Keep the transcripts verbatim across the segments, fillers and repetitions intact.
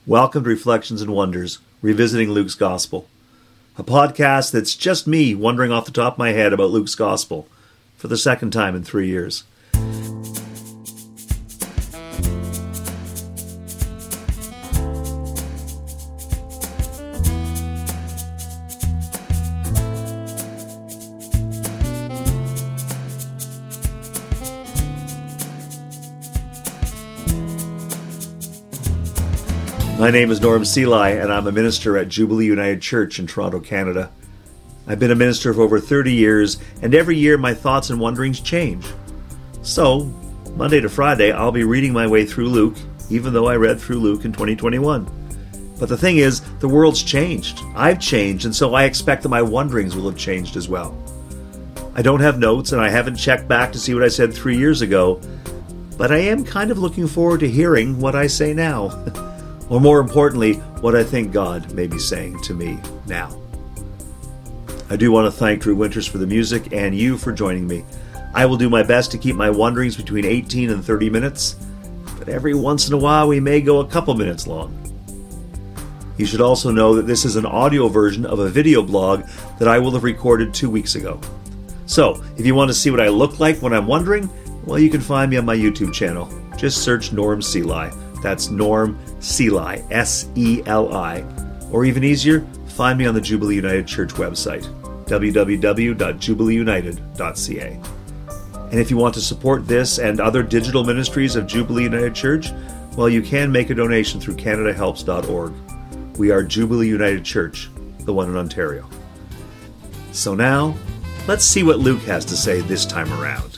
Welcome to Reflections and Wonders, Revisiting Luke's Gospel, a podcast that's just me wondering off the top of my head about Luke's Gospel for the second time in three years. My name is Norm Seelye, and I'm a minister at Jubilee United Church in Toronto, Canada. I've been a minister for over thirty years, and every year my thoughts and wonderings change. So, Monday to Friday, I'll be reading my way through Luke, even though I read through Luke in twenty twenty-one. But the thing is, the world's changed. I've changed, and so I expect that my wonderings will have changed as well. I don't have notes, and I haven't checked back to see what I said three years ago, but I am kind of looking forward to hearing what I say now. Or more importantly, what I think God may be saying to me now. I do want to thank Drew Winters for the music and you for joining me. I will do my best to keep my wanderings between eighteen and thirty minutes, but every once in a while we may go a couple minutes long. You should also know that this is an audio version of a video blog that I will have recorded two weeks ago. So, if you want to see what I look like when I'm wandering, well, you can find me on my YouTube channel. Just search Norm Seelye. That's Norm Seelye, S E L I. Or even easier, find me on the Jubilee United Church website, w w w dot jubilee united dot c a. And if you want to support this and other digital ministries of Jubilee United Church, well, you can make a donation through canada helps dot org. We are Jubilee United Church, the one in Ontario. So now, let's see what Luke has to say this time around.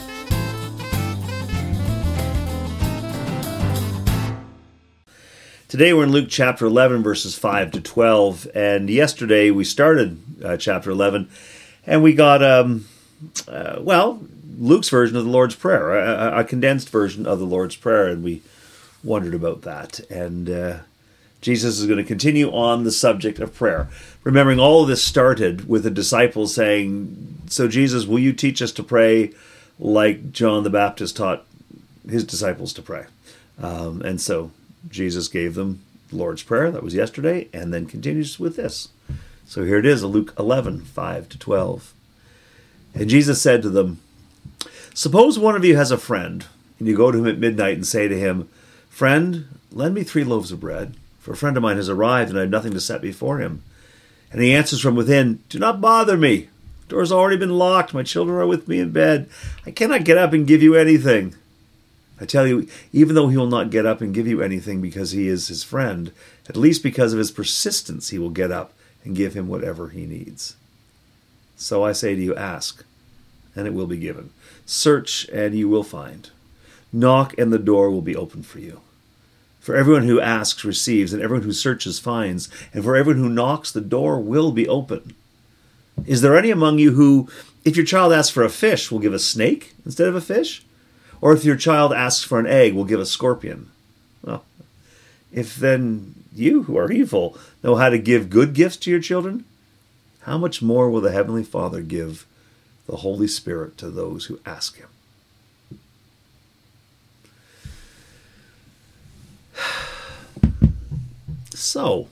Today we're in Luke chapter eleven, verses five to twelve, and yesterday we started uh, chapter eleven, and we got, um, uh, well, Luke's version of the Lord's Prayer, a, a condensed version of the Lord's Prayer, and we wondered about that. And uh, Jesus is going to continue on the subject of prayer. Remembering all of this started with the disciples saying, so Jesus, will you teach us to pray like John the Baptist taught his disciples to pray? Um, and so Jesus gave them the Lord's Prayer. That was yesterday, and then continues with this. So here it is, Luke eleven, five to twelve. And Jesus said to them, suppose one of you has a friend, and you go to him at midnight and say to him, friend, lend me three loaves of bread, for a friend of mine has arrived, and I have nothing to set before him. And he answers from within, do not bother me. The door's already been locked. My children are with me in bed. I cannot get up and give you anything. I tell you, even though he will not get up and give you anything because he is his friend, at least because of his persistence he will get up and give him whatever he needs. So I say to you, ask, and it will be given. Search, and you will find. Knock, and the door will be opened for you. For everyone who asks receives, and everyone who searches finds, and for everyone who knocks, the door will be open. Is there any among you who, if your child asks for a fish, will give a snake instead of a fish? Or if your child asks for an egg, will give a scorpion? Well, if then you, who are evil, know how to give good gifts to your children, how much more will the Heavenly Father give the Holy Spirit to those who ask Him? So,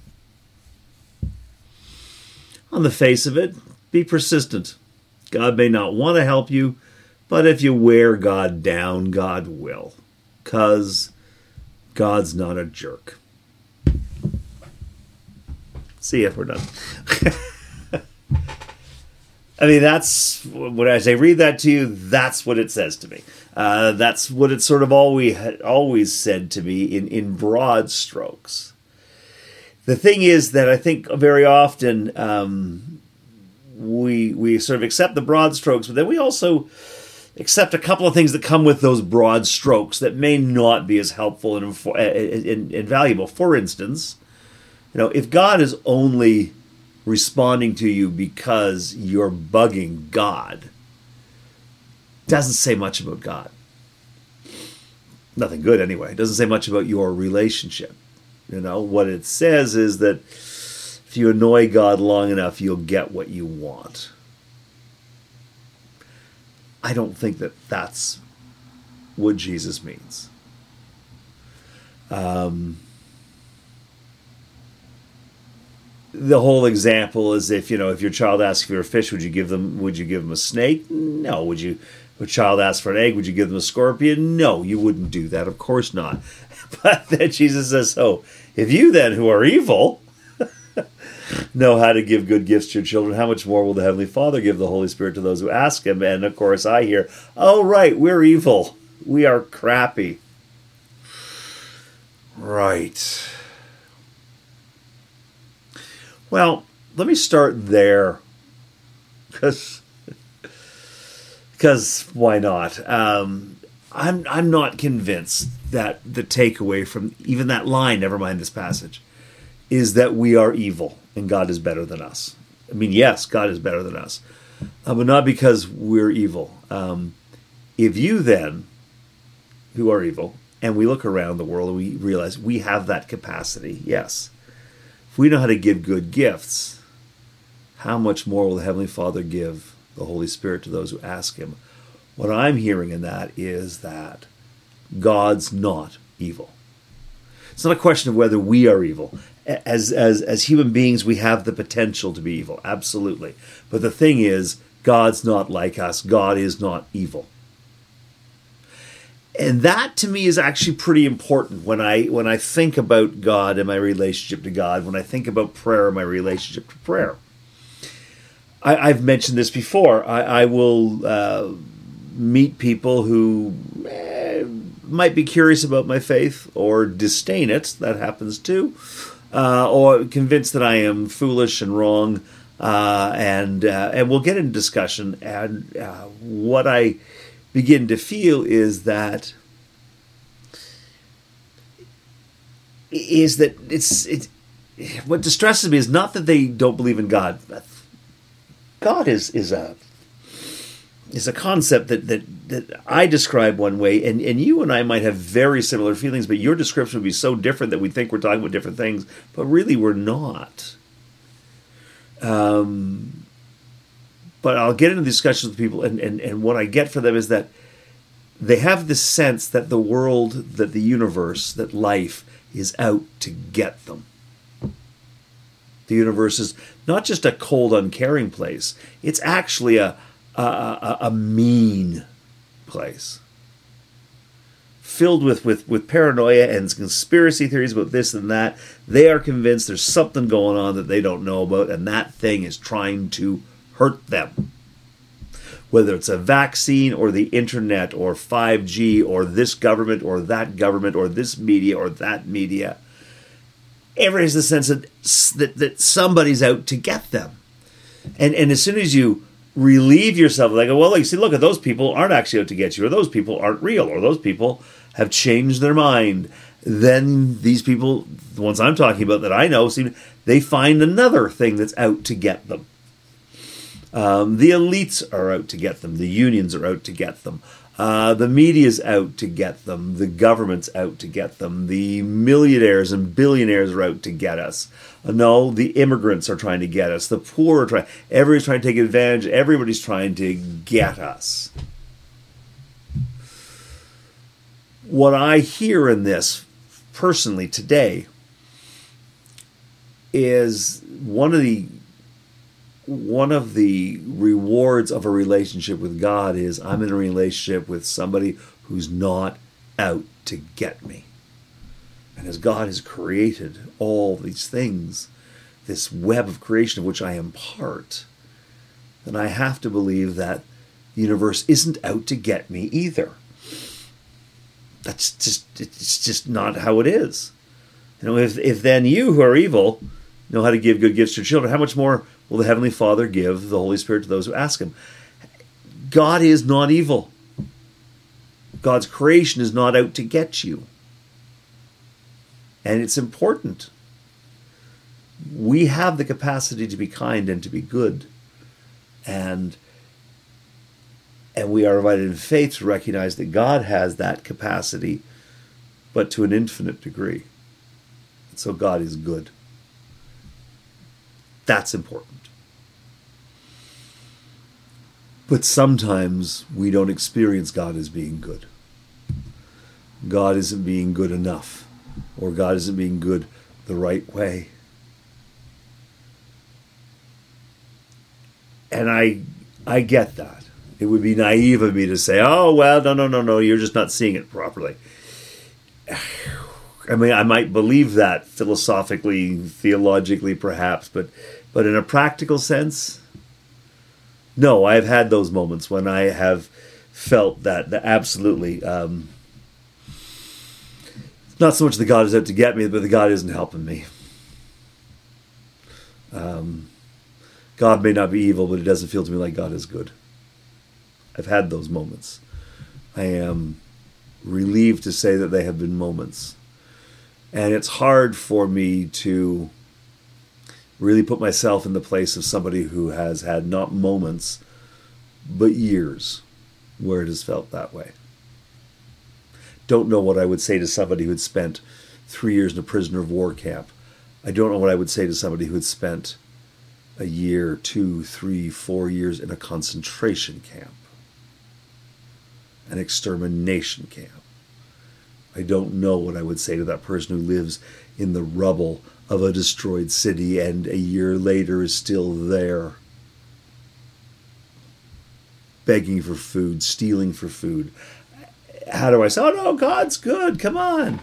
on the face of it, be persistent. God may not want to help you, but if you wear God down, God will, because God's not a jerk. See if we're done. I mean, that's, when I say read that to you, that's what it says to me. Uh, that's what it sort of always, always said to me in, in broad strokes. The thing is that I think very often um, we we sort of accept the broad strokes, but then we also accept a couple of things that come with those broad strokes that may not be as helpful and, and, and valuable. For instance, you know, if God is only responding to you because you're bugging God, doesn't say much about God. Nothing good anyway. It doesn't say much about your relationship. You know, what it says is that if you annoy God long enough, you'll get what you want. I don't think that that's what Jesus means. Um, the whole example is if, you know, if your child asks for a fish, would you give them, would you give them a snake? No. Would you, if a child asks for an egg, would you give them a scorpion? No, you wouldn't do that. Of course not. But then Jesus says, so if you then who are evil know how to give good gifts to your children, how much more will the Heavenly Father give the Holy Spirit to those who ask him? And of course I hear, oh right, we're evil. We are crappy. Right. Well, let me start there. Because because why not? Um, I'm I'm not convinced that the takeaway from even that line, never mind this passage, is that we are evil and God is better than us. I mean, yes, God is better than us, uh, but not because we're evil. Um, if you then, who are evil, and we look around the world and we realize we have that capacity, yes. If we know how to give good gifts, how much more will the Heavenly Father give the Holy Spirit to those who ask him? What I'm hearing in that is that God's not evil. It's not a question of whether we are evil. As, as, as human beings, we have the potential to be evil, absolutely. But the thing is, God's not like us. God is not evil. And that to me is actually pretty important when I when I think about God and my relationship to God, when I think about prayer and my relationship to prayer. I, I've mentioned this before. I, I will uh, meet people who eh, might be curious about my faith or disdain it. That happens too. Uh, or convinced that I am foolish and wrong. Uh, and uh, and we'll get into discussion. And uh, what I begin to feel is that is that it's it. What distresses me is not that they don't believe in God. God is is a is a concept that that that I describe one way, and and you and I might have very similar feelings, but your description would be so different that we think we're talking about different things, but really we're not. Um. But I'll get into discussions with people, and, and, and what I get for them is that they have this sense that the world, that the universe, that life is out to get them. The universe is not just a cold, uncaring place. It's actually a, a, a, a mean place. Filled with, with, with paranoia and conspiracy theories about this and that. They are convinced there's something going on that they don't know about, and that thing is trying to hurt them. Whether it's a vaccine or the internet or five G or this government or that government or this media or that media, everybody has the sense that, that, that somebody's out to get them. And and as soon as you relieve yourself, like, well, you see, look, at those people aren't actually out to get you, or those people aren't real, or those people have changed their mind, then these people, the ones I'm talking about that I know, seem they find another thing that's out to get them. Um, the elites are out to get them. The unions are out to get them. Uh, the media's out to get them. The government's out to get them. The millionaires and billionaires are out to get us. Uh, no, the immigrants are trying to get us. The poor are trying. Everybody's trying to take advantage. Everybody's trying to get us. What I hear in this, personally, today, is one of the One of the rewards of a relationship with God is I'm in a relationship with somebody who's not out to get me. And as God has created all these things, this web of creation of which I am part, then I have to believe that the universe isn't out to get me either. That's just, it's just not how it is. You know, if, if then you who are evil know how to give good gifts to your children, how much more will the Heavenly Father give the Holy Spirit to those who ask him? God is not evil. God's creation is not out to get you. And it's important. We have the capacity to be kind and to be good. And, and we are invited in faith to recognize that God has that capacity, but to an infinite degree. And so God is good. That's important. But sometimes we don't experience God as being good. God isn't being good enough, or God isn't being good the right way. and I I get that. It would be naive of me to say, oh, well, no, no, no, no, you're just not seeing it properly. I mean, I might believe that philosophically, theologically, perhaps, but but in a practical sense, no, I've had those moments when I have felt that, that absolutely, um, not so much that God is out to get me, but that God isn't helping me. Um, God may not be evil, but it doesn't feel to me like God is good. I've had those moments. I am relieved to say that they have been moments. And it's hard for me to really put myself in the place of somebody who has had not moments, but years where it has felt that way. Don't know what I would say to somebody who had spent three years in a prisoner of war camp. I don't know what I would say to somebody who had spent a year, two, three, four years in a concentration camp, an extermination camp. I don't know what I would say to that person who lives in the rubble of a destroyed city and a year later is still there, begging for food, stealing for food. How do I say, oh no, God's good, come on.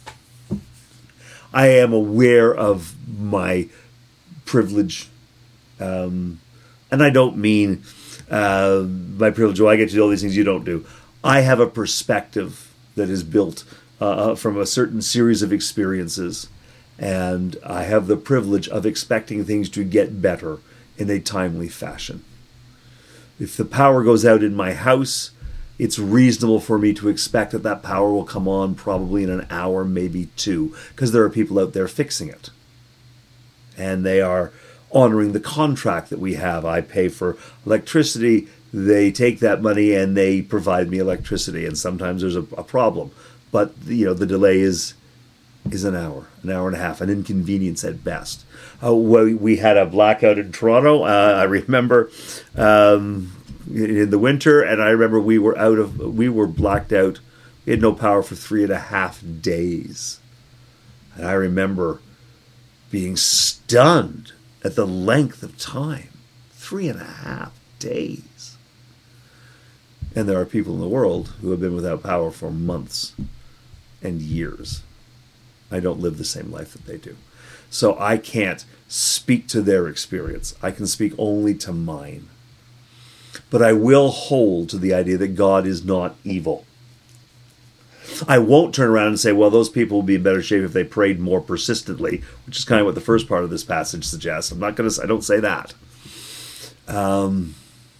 I am aware of my privilege, um, and I don't mean uh, my privilege, oh, I get to do all these things you don't do. I have a perspective that is built uh, from a certain series of experiences, and I have the privilege of expecting things to get better in a timely fashion. If the power goes out in my house, it's reasonable for me to expect that that power will come on probably in an hour, maybe two, because there are people out there fixing it. And they are honoring the contract that we have. I pay for electricity, they take that money and they provide me electricity, and sometimes there's a, a problem. But you know, the delay is is an hour, an hour and a half, an inconvenience at best. Uh, we, we had a blackout in Toronto. Uh, I remember um, in the winter, and I remember we were out of, we were blacked out. We had no power for three and a half days. And I remember being stunned at the length of time. Three and a half days. And there are people in the world who have been without power for months and years. I don't live the same life that they do. So I can't speak to their experience. I can speak only to mine. But I will hold to the idea that God is not evil. I won't turn around and say, well, those people will be in better shape if they prayed more persistently, which is kind of what the first part of this passage suggests. I'm not going to, I don't say that. Um,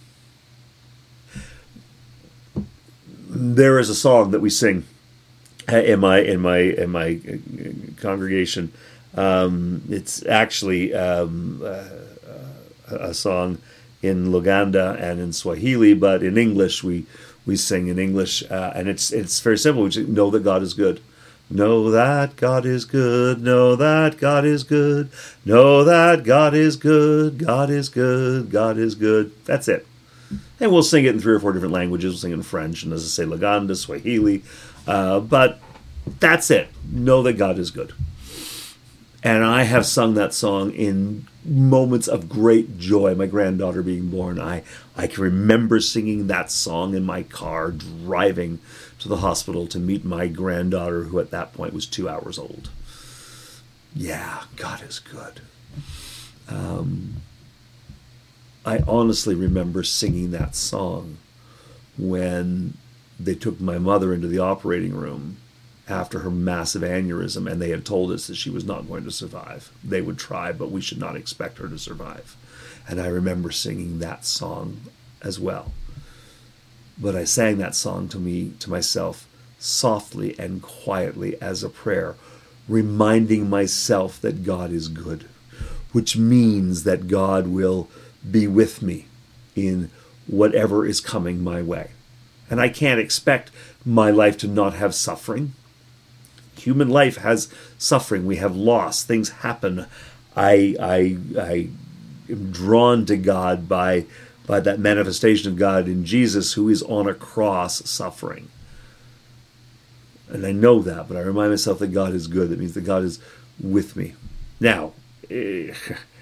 there is a song that we sing in my in my in my congregation. Um, it's actually um, uh, a song in Luganda and in Swahili, but in English we we sing in English, uh, and it's it's very simple. We just know that God is good. Know that God is good. Know that God is good. Know that God is good. God is good. God is good. That's it. And we'll sing it in three or four different languages. We'll sing it in French, and as I say, Luganda, Swahili. Uh, but that's it. Know that God is good. And I have sung that song in moments of great joy. My granddaughter being born, I, I can remember singing that song in my car, driving to the hospital to meet my granddaughter, who at that point was two hours old. Yeah, God is good. Um, I honestly remember singing that song when they took my mother into the operating room after her massive aneurysm, and they had told us that she was not going to survive. They would try, but we should not expect her to survive. And I remember singing that song as well. But I sang that song to me, to myself, softly and quietly as a prayer, reminding myself that God is good, which means that God will be with me in whatever is coming my way. And I can't expect my life to not have suffering. Human life has suffering. We have loss. Things happen. I, I, I am drawn to God by, by that manifestation of God in Jesus, who is on a cross suffering. And I know that, but I remind myself that God is good. That means that God is with me. Now,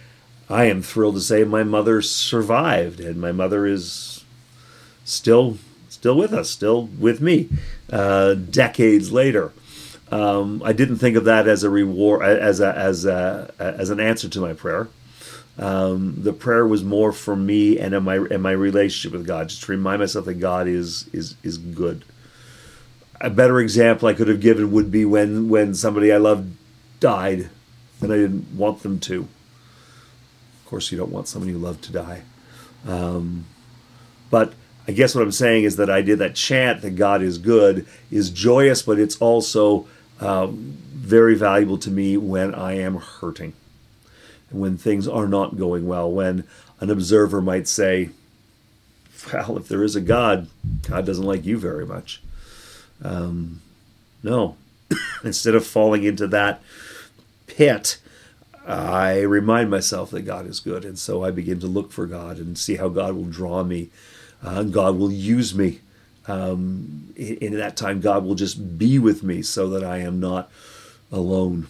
I am thrilled to say my mother survived, and my mother is still still with us, still with me, uh, decades later. Um, I didn't think of that as a reward, as a, as a, as an answer to my prayer. Um, the prayer was more for me and in my in my relationship with God, just to remind myself that God is is is good. A better example I could have given would be when when somebody I loved died, and I didn't want them to. Of course, you don't want somebody you love to die. Um, but I guess what I'm saying is that I did that chant that God is good is joyous, but it's also um, very valuable to me when I am hurting. When things are not going well, when an observer might say, well, if there is a God, God doesn't like you very much. Um, no. Instead of falling into that pit, I remind myself that God is good. And so I begin to look for God and see how God will draw me. Uh, God will use me. Um, in, in that time, God will just be with me so that I am not alone.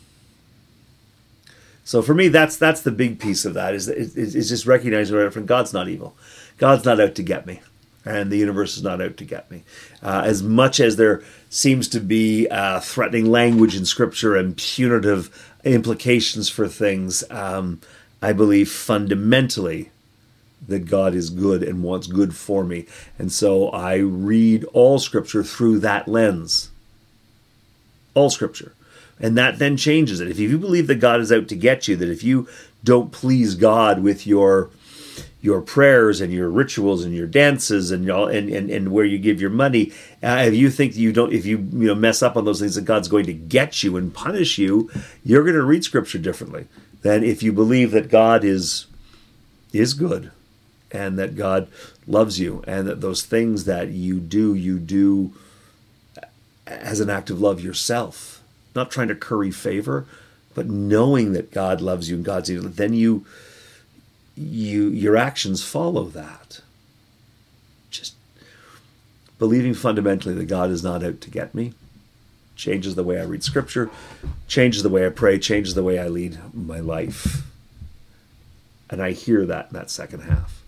So for me, that's that's the big piece of that, is, is, is just recognizing right up front, God's not evil. God's not out to get me. And the universe is not out to get me. Uh, as much as there seems to be uh, threatening language in Scripture and punitive implications for things, um, I believe fundamentally that God is good and wants good for me. And so I read all Scripture through that lens. All Scripture. And that then changes it. If you believe that God is out to get you, that if you don't please God with your your prayers and your rituals and your dances and all, and, and, and where you give your money, uh, if you think that you don't, if you you know mess up on those things, that God's going to get you and punish you, you're going to read Scripture differently than if you believe that God is is good and that God loves you and that those things that you do, you do as an act of love yourself. Not trying to curry favor, but knowing that God loves you and God's evil, then you, you, your actions follow that. Just believing fundamentally that God is not out to get me changes the way I read Scripture, changes the way I pray, changes the way I lead my life. And I hear that in that second half.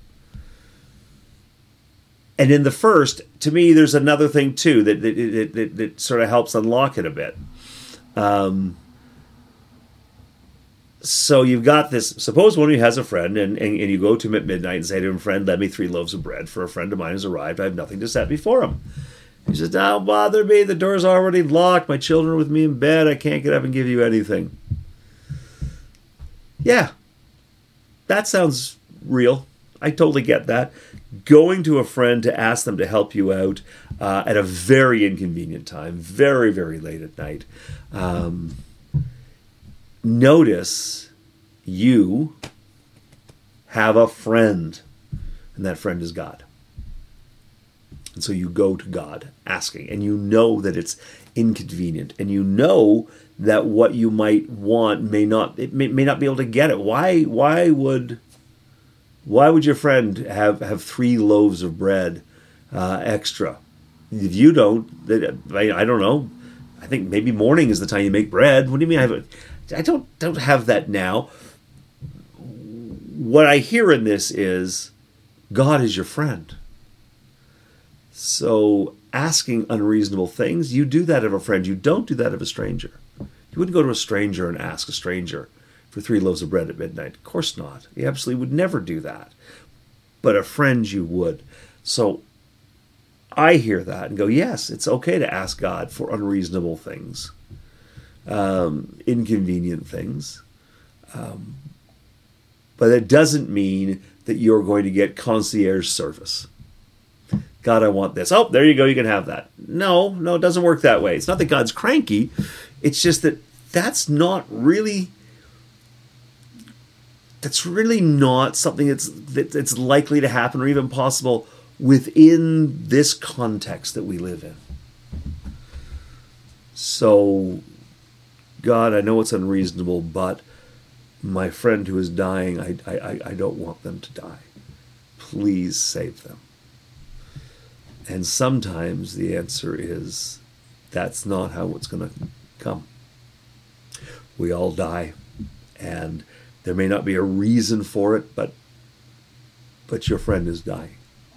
And in the first, to me, there's another thing too that that, that, that, that sort of helps unlock it a bit. Um, so you've got this, suppose one of you has a friend and, and, and you go to him at midnight and say to him, friend, lend me three loaves of bread, for a friend of mine has arrived. I have nothing to set before him. He says, don't bother me. The door's already locked. My children are with me in bed. I can't get up and give you anything. Yeah, that sounds real. I totally get that. Going to a friend to ask them to help you out uh, at a very inconvenient time, very, very late at night. Um, notice you have a friend, and that friend is God. And so you go to God asking, and you know that it's inconvenient, and you know that what you might want may not, it may, may not be able to get it. Why? Why would? Why would your friend have, have three loaves of bread uh, extra? If you don't, I, I don't know. I think maybe morning is the time you make bread. What do you mean? I, have, I don't don't have that now. What I hear in this is God is your friend. So asking unreasonable things, you do that of a friend. You don't do that of a stranger. You wouldn't go to a stranger and ask a stranger for three loaves of bread at midnight. Of course not. You absolutely would never do that. But a friend you would. So I hear that and go, yes, it's okay to ask God for unreasonable things, um, inconvenient things. Um, but it doesn't mean that you're going to get concierge service. God, I want this. Oh, there you go. You can have that. No, no, it doesn't work that way. It's not that God's cranky. It's just that that's not really... That's really not something that's that's likely to happen or even possible within this context that we live in. So, God, I know it's unreasonable, but my friend who is dying, I, I, I don't want them to die. Please save them. And sometimes the answer is, that's not how it's going to come. We all die, and There may not be a reason for it, but but your friend is dying.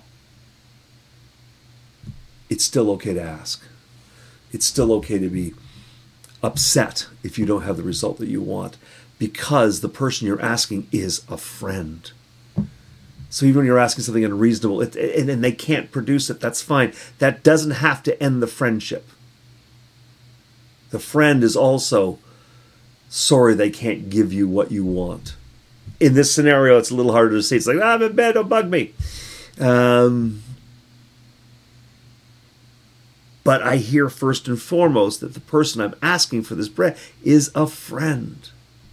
It's still okay to ask. It's still okay to be upset if you don't have the result that you want, because the person you're asking is a friend. So even when you're asking something unreasonable, it, and, and they can't produce it, that's fine. That doesn't have to end the friendship. The friend is also sorry they can't give you what you want. In this scenario, it's a little harder to see. It's like, ah, I'm in bed, don't bug me. Um, but I hear first and foremost that the person I'm asking for this bread is a friend.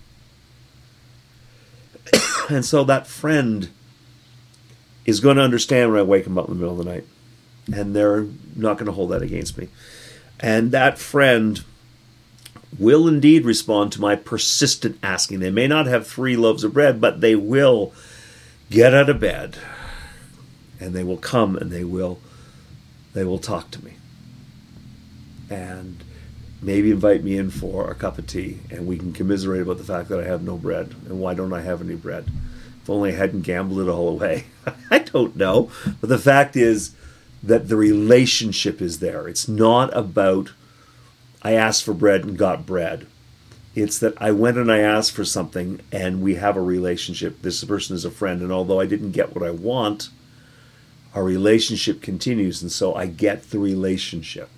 And so that friend is going to understand when I wake them up in the middle of the night. And they're not going to hold that against me. And that friend will indeed respond to my persistent asking. They may not have three loaves of bread, but they will get out of bed. And they will come and they will they will talk to me. And maybe invite me in for a cup of tea, and we can commiserate about the fact that I have no bread. And why don't I have any bread? If only I hadn't gambled it all away. I don't know. But the fact is that the relationship is there. It's not about I asked for bread and got bread. It's that I went and I asked for something and we have a relationship. This person is a friend, and although I didn't get what I want, our relationship continues, and so I get the relationship.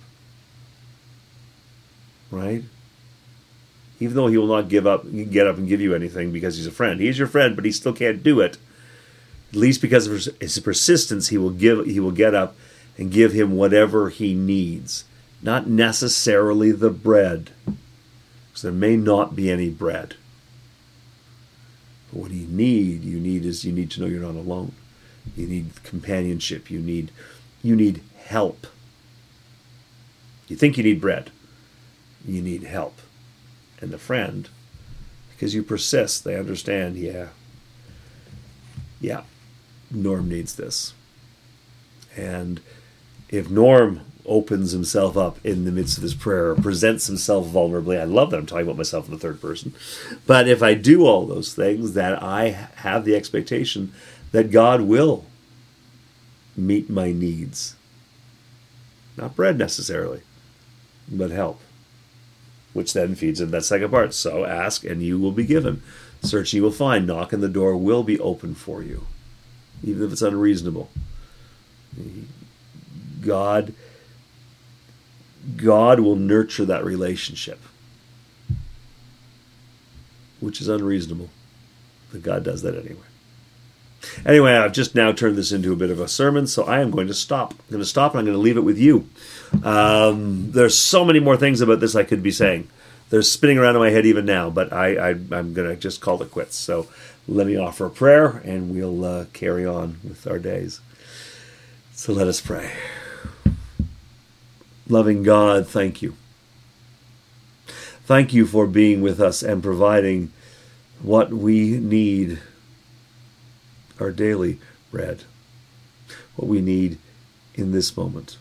Right? Even though he will not give up, get up and give you anything because he's a friend. He's your friend, but he still can't do it. At least because of his persistence, he will give. He will get up and give him whatever he needs. Not necessarily the bread, because there may not be any bread. But what you need, you need is you need to know you're not alone. You need companionship. You need, you need help. You think you need bread. You need help. And the friend, because you persist, they understand, yeah, yeah, Norm needs this. And if Norm opens himself up in the midst of his prayer, presents himself vulnerably, I love that I'm talking about myself in the third person, but if I do all those things, that I have the expectation that God will meet my needs. Not bread necessarily, but help. Which then feeds into that second part. So ask and you will be given. Search and you will find. Knock and the door will be open for you. Even if it's unreasonable. God, God will nurture that relationship. Which is unreasonable. But God does that anyway. Anyway, I've just now turned this into a bit of a sermon, so I am going to stop. I'm going to stop and I'm going to leave it with you. Um, there's so many more things about this I could be saying. They're spinning around in my head even now, but I, I, I'm going to just call it quits. So let me offer a prayer, and we'll uh, carry on with our days. So let us pray. Loving God, thank you. Thank you for being with us and providing what we need, our daily bread, what we need in this moment.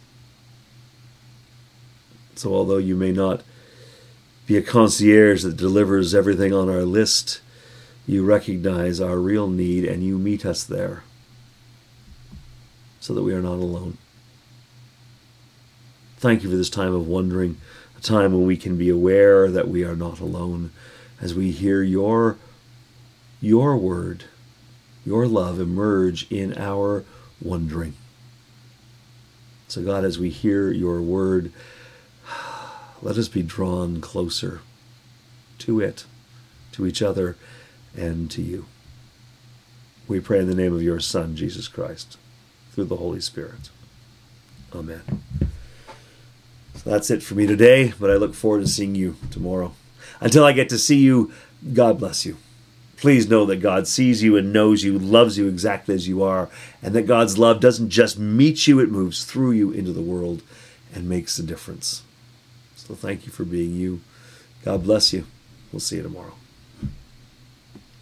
So although you may not be a concierge that delivers everything on our list, you recognize our real need and you meet us there so that we are not alone. Thank you for this time of wondering, a time when we can be aware that we are not alone as we hear your, your word, your love emerge in our wondering. So God, as we hear your word, let us be drawn closer to it, to each other, and to you. We pray in the name of your Son, Jesus Christ, through the Holy Spirit. Amen. So that's it for me today, but I look forward to seeing you tomorrow. Until I get to see you, God bless you. Please know that God sees you and knows you, loves you exactly as you are, and that God's love doesn't just meet you, it moves through you into the world and makes a difference. So thank you for being you. God bless you. We'll see you tomorrow.